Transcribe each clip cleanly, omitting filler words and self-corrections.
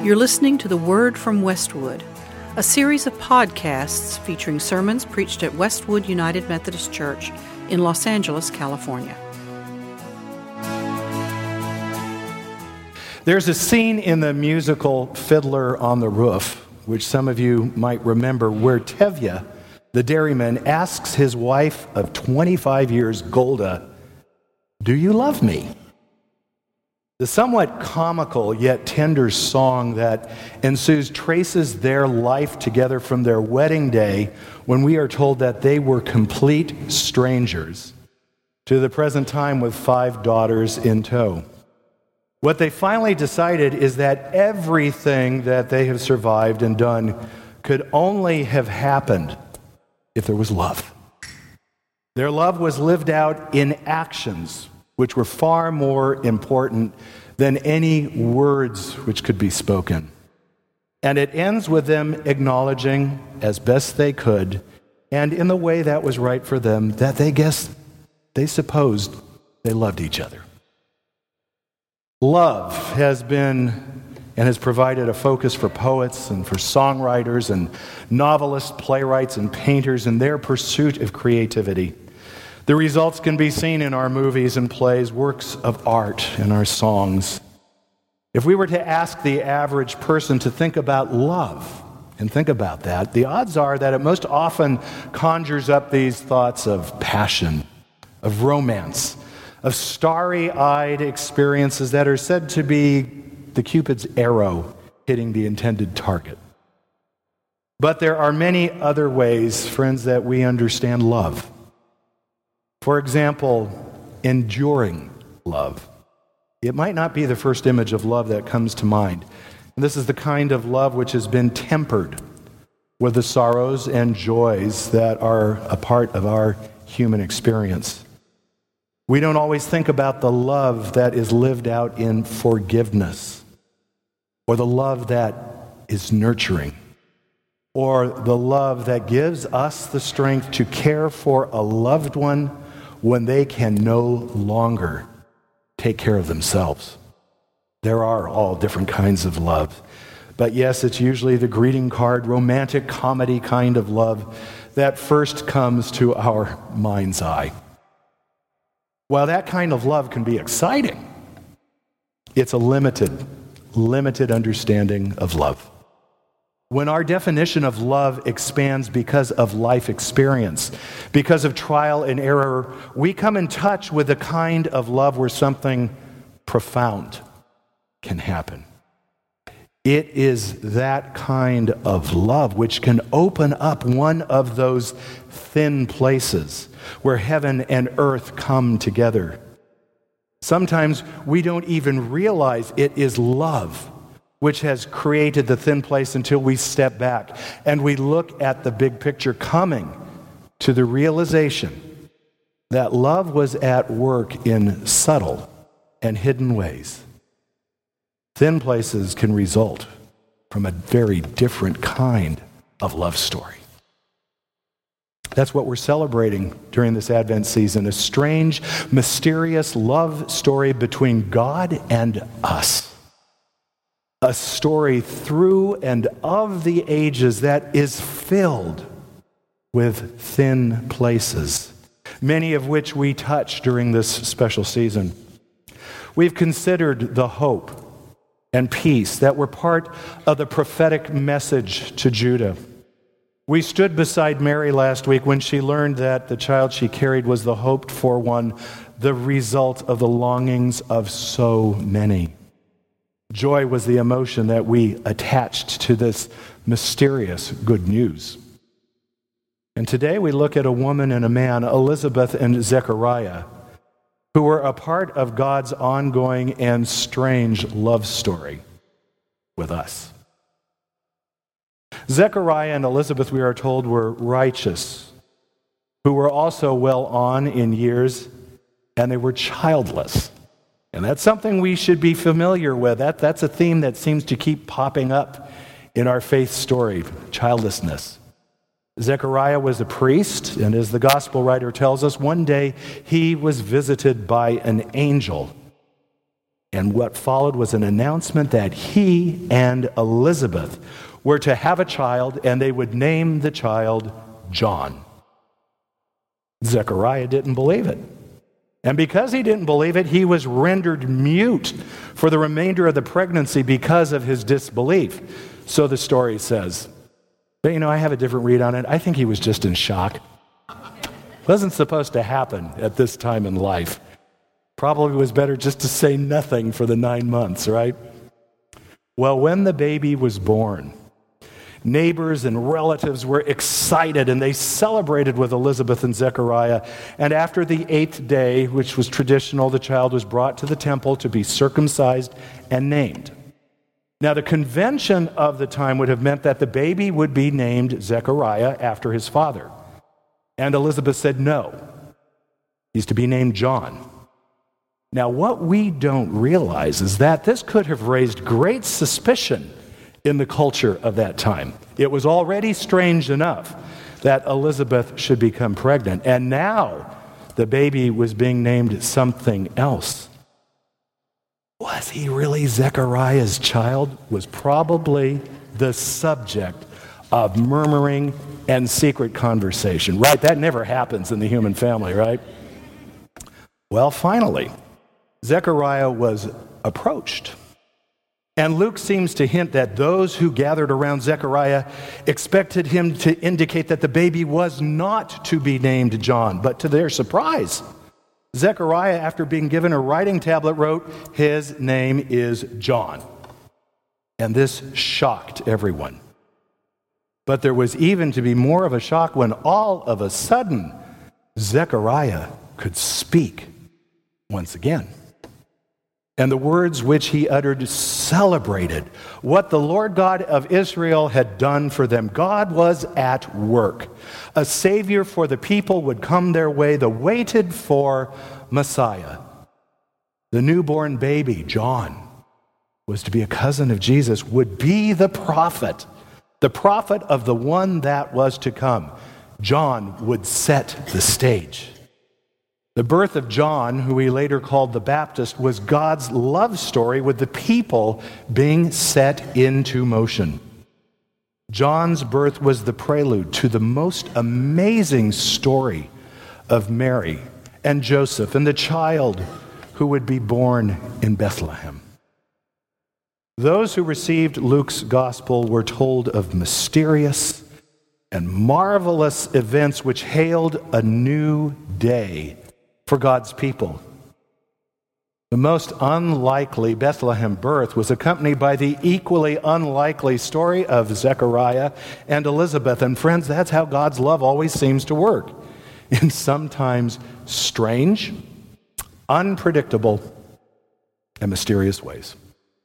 You're listening to The Word from Westwood, a series of podcasts featuring sermons preached at Westwood United Methodist Church in Los Angeles, California. There's a scene in the musical Fiddler on the Roof, which some of you might remember, where Tevye, the dairyman, asks his wife of 25 years, Golda, "Do you love me?" The somewhat comical yet tender song that ensues traces their life together from their wedding day, when we are told that they were complete strangers, to the present time with 5 daughters in tow. What they finally decided is that everything that they have survived and done could only have happened if there was love. Their love was lived out in actions, which were far more important than any words which could be spoken. And it ends with them acknowledging, as best they could, and in the way that was right for them, that they supposed they loved each other. Love has been and has provided a focus for poets and for songwriters and novelists, playwrights, and painters in their pursuit of creativity. The results can be seen in our movies and plays, works of art, and our songs. If we were to ask the average person to think about love and think about that, the odds are that it most often conjures up these thoughts of passion, of romance, of starry-eyed experiences that are said to be the Cupid's arrow hitting the intended target. But there are many other ways, friends, that we understand love. For example, enduring love. It might not be the first image of love that comes to mind. And this is the kind of love which has been tempered with the sorrows and joys that are a part of our human experience. We don't always think about the love that is lived out in forgiveness, or the love that is nurturing, or the love that gives us the strength to care for a loved one when they can no longer take care of themselves. There are all different kinds of love. But yes, it's usually the greeting card, romantic comedy kind of love that first comes to our mind's eye. While that kind of love can be exciting, it's a limited understanding of love. When our definition of love expands because of life experience, because of trial and error, we come in touch with the kind of love where something profound can happen. It is that kind of love which can open up one of those thin places where heaven and earth come together. Sometimes we don't even realize it is love which has created the thin place until we step back and we look at the big picture, coming to the realization that love was at work in subtle and hidden ways. Thin places can result from a very different kind of love story. That's what we're celebrating during this Advent season, a strange, mysterious love story between God and us. A story through and of the ages that is filled with thin places, many of which we touch during this special season. We've considered the hope and peace that were part of the prophetic message to Judah. We stood beside Mary last week when she learned that the child she carried was the hoped-for one, the result of the longings of so many. Joy was the emotion that we attached to this mysterious good news. And today we look at a woman and a man, Elizabeth and Zechariah, who were a part of God's ongoing and strange love story with us. Zechariah and Elizabeth, we are told, were righteous, who were also well on in years, and they were childless. And that's something we should be familiar with. That's a theme that seems to keep popping up in our faith story, childlessness. Zechariah was a priest, and as the gospel writer tells us, one day he was visited by an angel. And what followed was an announcement that he and Elizabeth were to have a child, and they would name the child John. Zechariah didn't believe it. And because he didn't believe it, he was rendered mute for the remainder of the pregnancy because of his disbelief. So the story says. But I have a different read on it. I think he was just in shock. Wasn't supposed to happen at this time in life. Probably was better just to say nothing for the 9 months, right? Well, when the baby was born, neighbors and relatives were excited, and they celebrated with Elizabeth and Zechariah. And after the 8th day, which was traditional, the child was brought to the temple to be circumcised and named. Now, the convention of the time would have meant that the baby would be named Zechariah after his father. And Elizabeth said, no, he's to be named John. Now, what we don't realize is that this could have raised great suspicion in the culture of that time. It was already strange enough that Elizabeth should become pregnant, and now the baby was being named something else. Was he really Zechariah's child? Was probably the subject of murmuring and secret conversation, right? That never happens in the human family, right? Well, finally, Zechariah was approached. And Luke seems to hint that those who gathered around Zechariah expected him to indicate that the baby was not to be named John. But to their surprise, Zechariah, after being given a writing tablet, wrote, "His name is John." And this shocked everyone. But there was even to be more of a shock when all of a sudden, Zechariah could speak once again. And the words which he uttered celebrated what the Lord God of Israel had done for them. God was at work. A Savior for the people would come their way, the waited for Messiah. The newborn baby, John, was to be a cousin of Jesus, would be the prophet of the one that was to come. John would set the stage. The birth of John, who he later called the Baptist, was God's love story with the people being set into motion. John's birth was the prelude to the most amazing story of Mary and Joseph and the child who would be born in Bethlehem. Those who received Luke's gospel were told of mysterious and marvelous events which hailed a new day for God's people. The most unlikely Bethlehem birth was accompanied by the equally unlikely story of Zechariah and Elizabeth. And friends, that's how God's love always seems to work, in sometimes strange, unpredictable, and mysterious ways.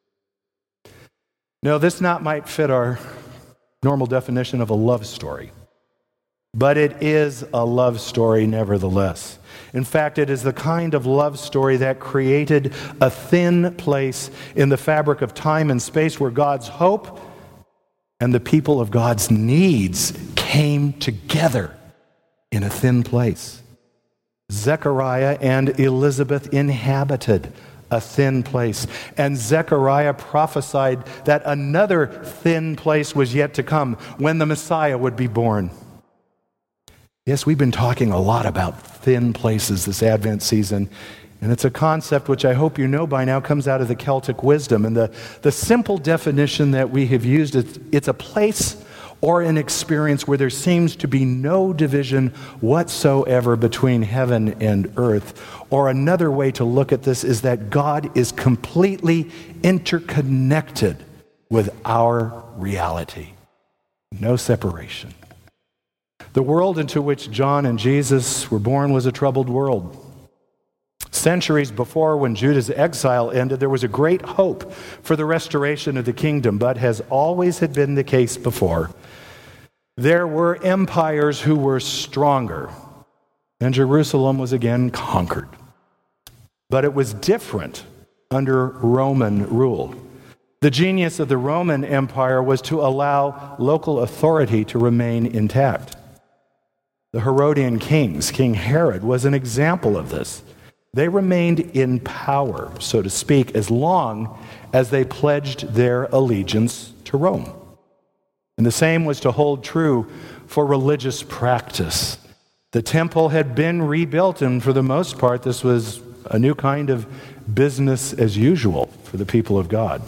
Now, this not might fit our normal definition of a love story, but it is a love story nevertheless. In fact, it is the kind of love story that created a thin place in the fabric of time and space where God's hope and the people of God's needs came together in a thin place. Zechariah and Elizabeth inhabited a thin place, and Zechariah prophesied that another thin place was yet to come when the Messiah would be born. Yes, we've been talking a lot about thin places this Advent season, and it's a concept which I hope you know by now comes out of the Celtic wisdom. And the simple definition that we have used, it's a place or an experience where there seems to be no division whatsoever between heaven and earth. Or another way to look at this is that God is completely interconnected with our reality. No separation. The world into which John and Jesus were born was a troubled world. Centuries before, when Judah's exile ended, there was a great hope for the restoration of the kingdom, but as always had been the case before, there were empires who were stronger, and Jerusalem was again conquered. But it was different under Roman rule. The genius of the Roman Empire was to allow local authority to remain intact. The Herodian kings, King Herod, was an example of this. They remained in power, so to speak, as long as they pledged their allegiance to Rome. And the same was to hold true for religious practice. The temple had been rebuilt, and for the most part, this was a new kind of business as usual for the people of God.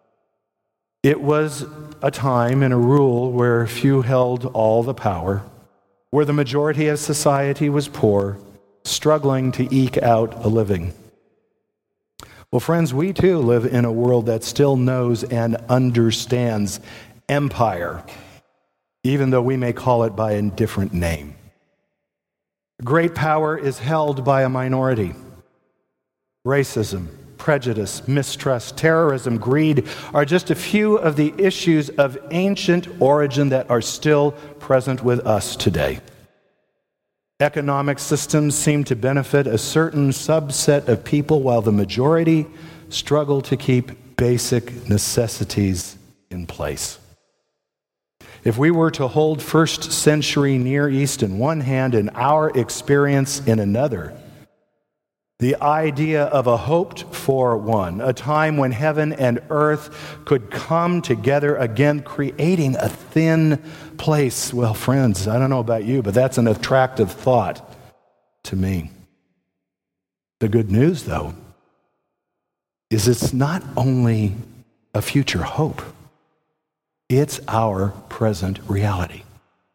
It was a time and a rule where few held all the power, where the majority of society was poor, struggling to eke out a living. Well, friends, we too live in a world that still knows and understands empire, even though we may call it by a different name. Great power is held by a minority. Racism, prejudice, mistrust, terrorism, greed are just a few of the issues of ancient origin that are still present with us today. Economic systems seem to benefit a certain subset of people while the majority struggle to keep basic necessities in place. If we were to hold first century Near East in one hand and our experience in another, the idea of a hoped-for one, a time when heaven and earth could come together again, creating a thin place. Well, friends, I don't know about you, but that's an attractive thought to me. The good news, though, is it's not only a future hope, it's our present reality.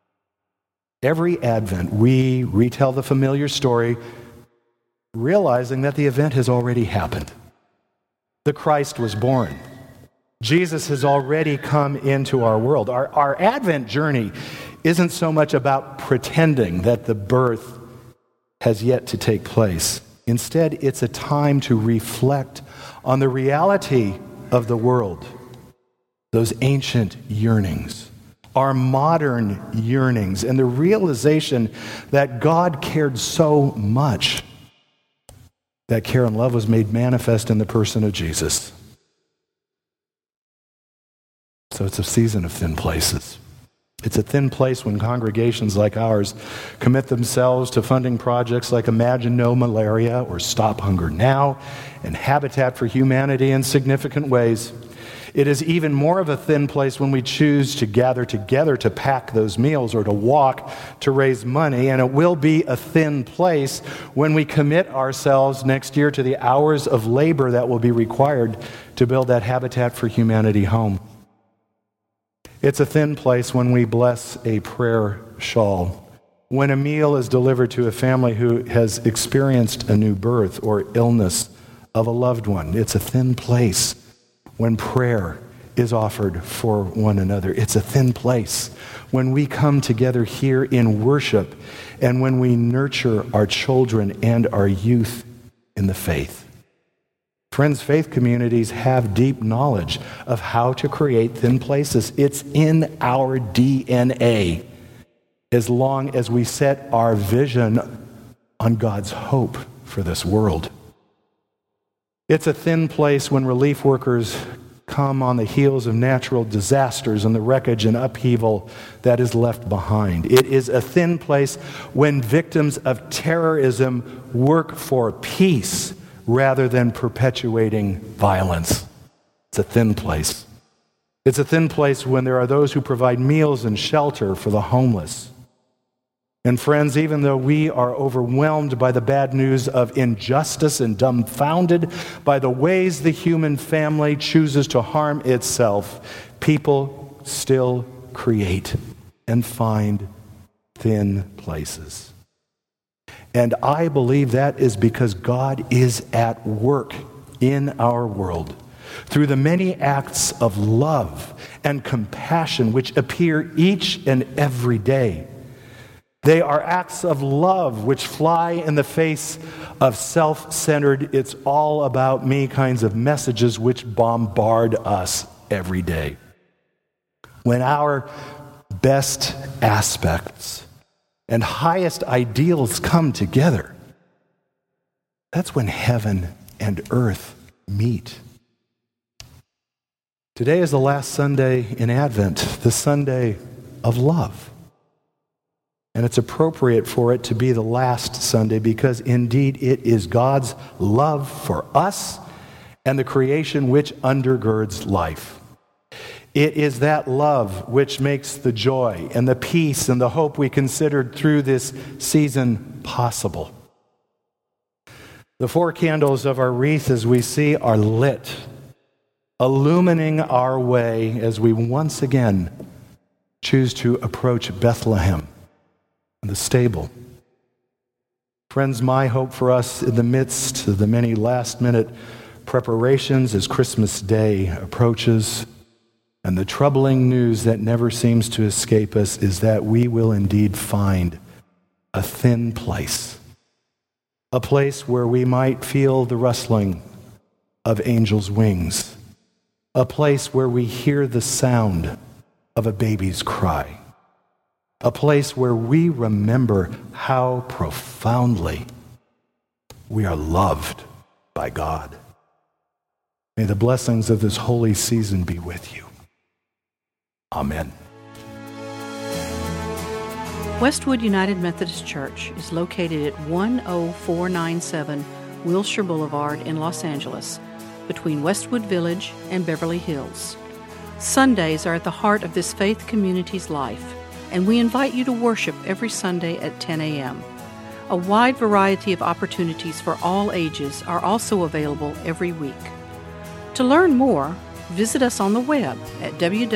Every Advent, we retell the familiar story, realizing that the event has already happened. The Christ was born. Jesus has already come into our world. Our Advent journey isn't so much about pretending that the birth has yet to take place. Instead, it's a time to reflect on the reality of the world, those ancient yearnings, our modern yearnings, and the realization that God cared so much. That care and love was made manifest in the person of Jesus. So it's a season of thin places. It's a thin place when congregations like ours commit themselves to funding projects like Imagine No Malaria or Stop Hunger Now and Habitat for Humanity in significant ways. It is even more of a thin place when we choose to gather together to pack those meals or to walk to raise money. And it will be a thin place when we commit ourselves next year to the hours of labor that will be required to build that Habitat for Humanity home. It's a thin place when we bless a prayer shawl, when a meal is delivered to a family who has experienced a new birth or illness of a loved one. It's a thin place when prayer is offered for one another. It's a thin place when we come together here in worship and when we nurture our children and our youth in the faith. Friends, faith communities have deep knowledge of how to create thin places. It's in our DNA as long as we set our vision on God's hope for this world. It's a thin place when relief workers come on the heels of natural disasters and the wreckage and upheaval that is left behind. It is a thin place when victims of terrorism work for peace rather than perpetuating violence. It's a thin place. It's a thin place when there are those who provide meals and shelter for the homeless. And friends, even though we are overwhelmed by the bad news of injustice and dumbfounded by the ways the human family chooses to harm itself, people still create and find thin places. And I believe that is because God is at work in our world through the many acts of love and compassion which appear each and every day. They are acts of love which fly in the face of self-centered, it's all about me kinds of messages which bombard us every day. When our best aspects and highest ideals come together, that's when heaven and earth meet. Today is the last Sunday in Advent, the Sunday of love. And it's appropriate for it to be the last Sunday because indeed it is God's love for us and the creation which undergirds life. It is that love which makes the joy and the peace and the hope we considered through this season possible. The 4 candles of our wreath, as we see, are lit, illumining our way as we once again choose to approach Bethlehem, the stable. Friends, my hope for us in the midst of the many last-minute preparations as Christmas Day approaches and the troubling news that never seems to escape us is that we will indeed find a thin place, a place where we might feel the rustling of angels' wings, a place where we hear the sound of a baby's cry, a place where we remember how profoundly we are loved by God. May the blessings of this holy season be with you. Amen. Westwood United Methodist Church is located at 10497 Wilshire Boulevard in Los Angeles, between Westwood Village and Beverly Hills. Sundays are at the heart of this faith community's life, and we invite you to worship every Sunday at 10 a.m. A wide variety of opportunities for all ages are also available every week. To learn more, visit us on the web at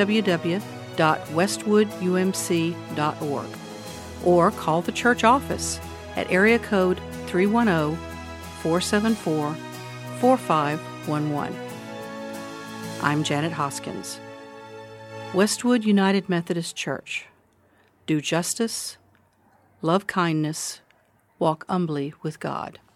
www.westwoodumc.org or call the church office at area code 310-474-4511. I'm Janet Hoskins. Westwood United Methodist Church. Do justice, love kindness, walk humbly with God.